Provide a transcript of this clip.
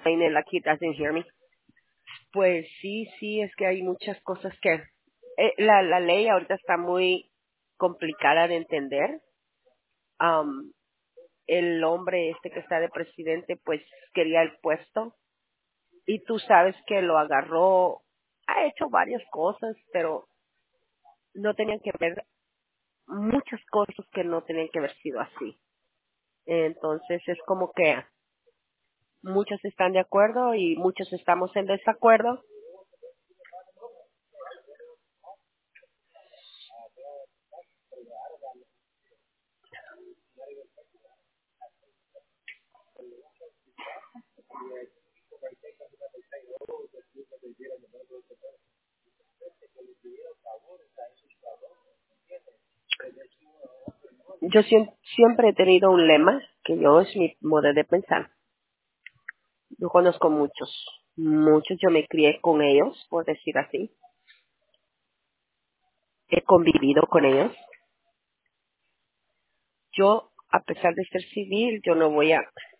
explain it like he doesn't hear me. Pues sí, sí, es que hay muchas cosas que la ley ahorita está muy complicada de entender. Am, el hombre este que está de presidente pues quería el puesto y tú sabes que lo agarró, ha hecho varias cosas, pero no tenían que ver muchas cosas que no tenían que haber sido así. Entonces es como que muchos están de acuerdo y muchos estamos en desacuerdo. Yo siempre he tenido un lema que yo es mi modo de pensar. Yo conozco muchos, yo me crié con ellos, por decir así. He convivido con ellos. Yo, a pesar de ser civil, yo no voy a